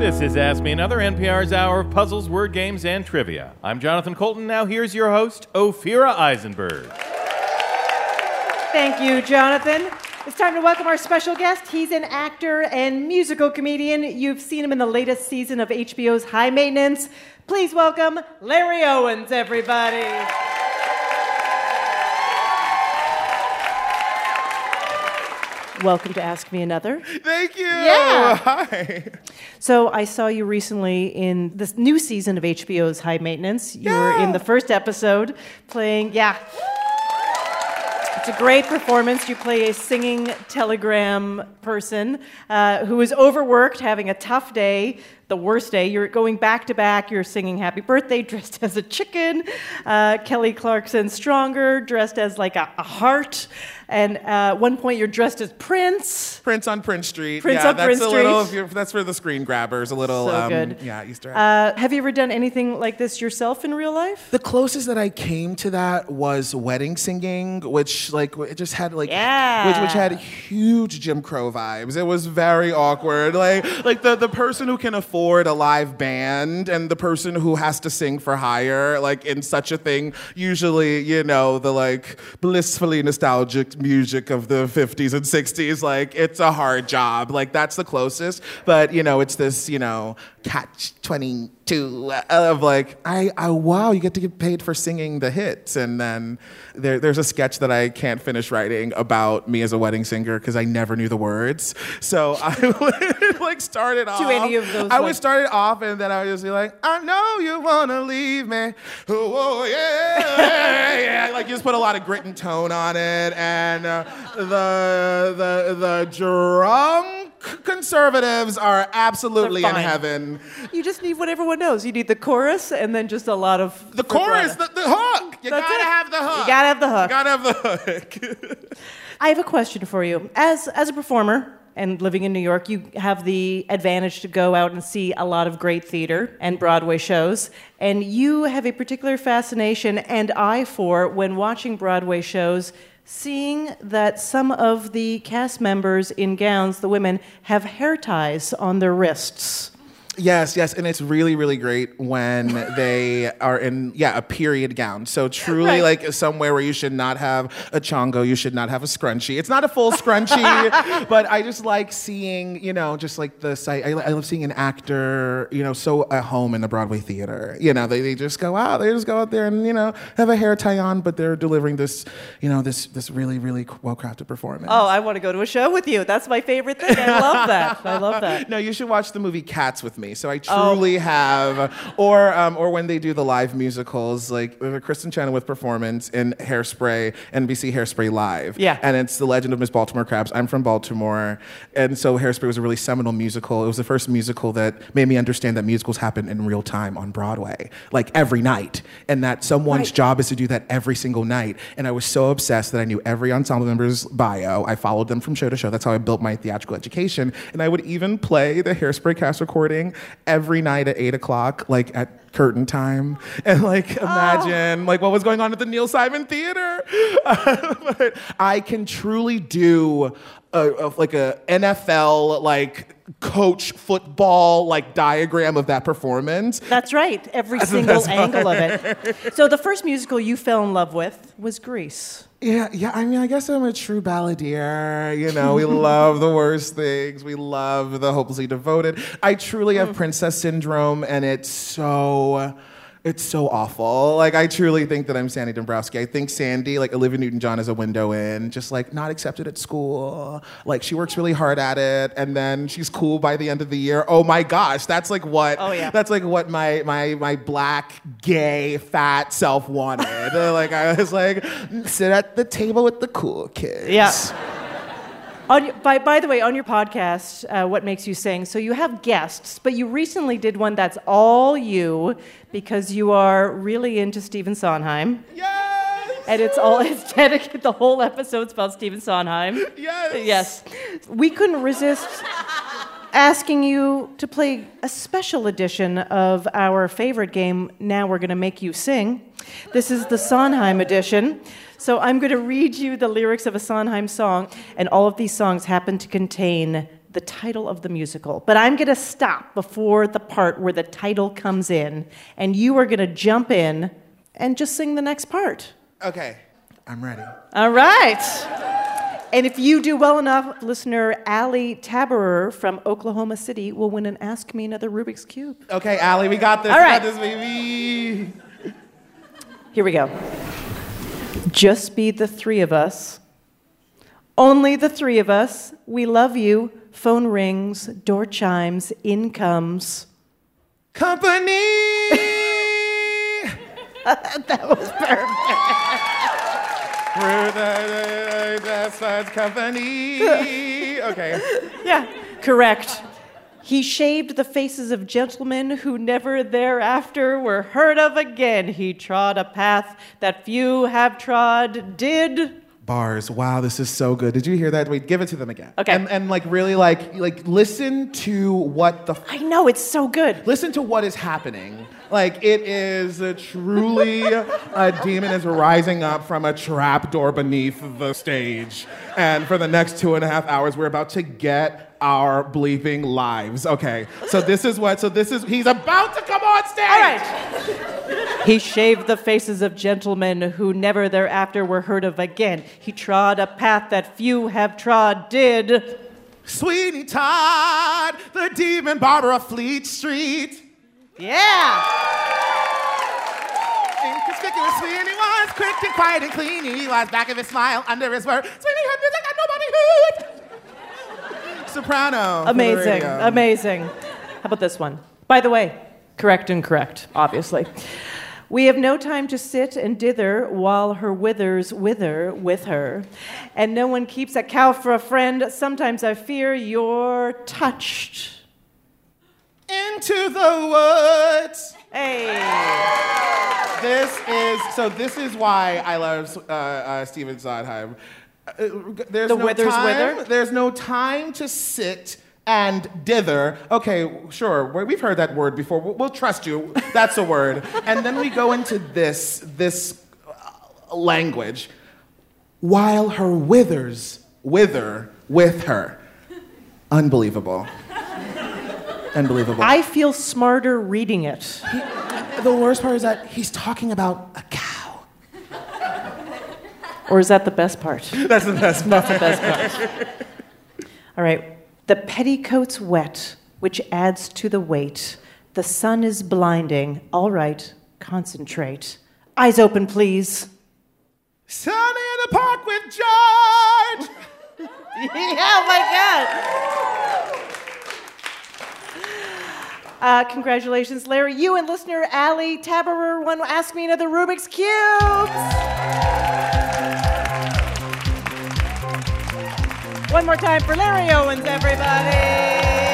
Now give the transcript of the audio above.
This is Ask Me Another, NPR's hour of puzzles, word games, and trivia. I'm Jonathan Colton. Now here's your host, Ophira Eisenberg. Thank you, Jonathan. It's time to welcome our special guest. He's an actor and musical comedian. You've seen him in the latest season of HBO's High Maintenance. Please welcome Larry Owens, everybody. Welcome to Ask Me Another. Thank you. Yeah. Hi. So I saw you recently in this new season of HBO's High Maintenance. You were in the first episode playing, it's a great performance. You play a singing telegram person who is overworked, having a tough day, the worst day. You're going back to back. You're singing Happy Birthday dressed as a chicken. Kelly Clarkson Stronger dressed as like a heart. And at one point you're dressed as Prince. Prince on Prince Street. Prince on Prince Street. That's for the screen grabbers. A little, So good. Easter egg. Have you ever done anything like this yourself in real life? The closest that I came to that was wedding singing, which it just had which had huge Jim Crow vibes. It was very awkward. Like the person who can afford a live band and the person who has to sing for hire, like in such a thing, usually, the blissfully nostalgic music of the 50s and 60s, it's a hard job. That's the closest. But, it's this, catch-22 of wow, you get to get paid for singing the hits. And then there's a sketch that I can't finish writing about me as a wedding singer because I never knew the words. So I would started off. To any of those. I would start it off and then I would just be like, I know you want to leave me. Oh, yeah. You just put a lot of grit and tone on it. And the drunk conservatives are absolutely in heaven. You just need what everyone knows. You need the chorus and then just a lot of... The chorus, the hook. You gotta have the hook. You gotta have the hook. You gotta have the hook. I have a question for you. As a performer and living in New York, you have the advantage to go out and see a lot of great theater and Broadway shows. And you have a particular fascination and eye for, when watching Broadway shows, seeing that some of the cast members in gowns, the women, have hair ties on their wrists. Yes, and it's really, really great when they are in, a period gown. So truly, somewhere where you should not have a chongo, you should not have a scrunchie. It's not a full scrunchie, but I just like seeing, just like the sight. I love seeing an actor, so at home in the Broadway theater. They just go out, there and, have a hair tie on, but they're delivering this, this really, really well-crafted performance. Oh, I want to go to a show with you. That's my favorite thing. I love that. No, you should watch the movie Cats with me. So I truly have, or when they do the live musicals, like Kristen Chenoweth performance in Hairspray, NBC Hairspray Live. Yeah. And it's The Legend of Miss Baltimore Crabs. I'm from Baltimore. And so Hairspray was a really seminal musical. It was the first musical that made me understand that musicals happen in real time on Broadway, every night. And that someone's job is to do that every single night. And I was so obsessed that I knew every ensemble member's bio. I followed them from show to show. That's how I built my theatrical education. And I would even play the Hairspray cast recording every night at 8 o'clock, at curtain time, and imagine what was going on at the Neil Simon Theater. But I can truly do a NFL coach football diagram of that performance. That's right. Every single angle of it. So the first musical you fell in love with was Grease. Yeah. I mean, I guess I'm a true balladeer. We love the worst things. We love the hopelessly devoted. I truly have princess syndrome, and it's so awful. I truly think that I'm Sandy Dombrowski. I think Sandy, Olivia Newton-John, is a window in, just not accepted at school. She works really hard at it, and then she's cool by the end of the year. Oh my gosh, that's what. Oh yeah. That's what my black, gay, fat self wanted. I was sit at the table with the cool kids. Yeah. By the way, on your podcast, What Makes You Sing, so you have guests, but you recently did one that's all you because you are really into Stephen Sondheim. Yes! And it's dedicated, the whole episode's about Stephen Sondheim. Yes. We couldn't resist asking you to play a special edition of our favorite game, Now We're Gonna Make You Sing. This is the Sondheim edition. So I'm going to read you the lyrics of a Sondheim song, and all of these songs happen to contain the title of the musical. But I'm going to stop before the part where the title comes in, and you are going to jump in and just sing the next part. Okay, I'm ready. All right. And if you do well enough, listener Allie Taberer from Oklahoma City will win an Ask Me Another Rubik's Cube. Okay, Allie, we got this. All right. We got this, baby. Here we go. Just be the three of us. Only the three of us. We love you. Phone rings, door chimes, in comes. Company! That was perfect. Through the best friends company. Okay. Yeah, correct. He shaved the faces of gentlemen who never thereafter were heard of again. He trod a path that few have trod, did... Bars. Wow, this is so good. Did you hear that? Wait, give it to them again. Okay. And like really like listen to what the I know, it's so good. listen to what is happening. Like it is truly a demon is rising up from a trapdoor beneath the stage. And for the next 2.5 hours, we're about to get our bleeping lives. Okay. So this is he's about to come on stage. All right. He shaved the faces of gentlemen who never thereafter were heard of again. He trod a path that few have trod, did... Sweeney Todd, the demon barber of Fleet Street. Yeah! Inconspicuous Sweeney was quick and quiet and clean. He was back of his smile, under his word. Sweeney had music that nobody heard. Soprano. Amazing, amazing. How about this one? By the way, correct and correct, obviously. We have no time to sit and dither while her withers wither with her. And no one keeps a cow for a friend. Sometimes I fear you're touched. Into the woods. Hey. This is why I love Stephen Sondheim. There's The no withers time, wither? There's no time to sit and dither. Okay, sure, we've heard that word before. We'll trust you. That's a word. And then we go into this language. While her withers wither with her. Unbelievable. Unbelievable. I feel smarter reading it. The worst part is that he's talking about a cow. Or is that the best part? That's the best part. That's the best part. All right. The petticoat's wet, which adds to the weight. The sun is blinding. All right, concentrate. Eyes open, please. Sunny in the park with George. Yeah, oh my God. Congratulations, Larry. You and listener Allie Taberer won Ask Me Another Rubik's Cubes. One more time for Larry Owens, everybody.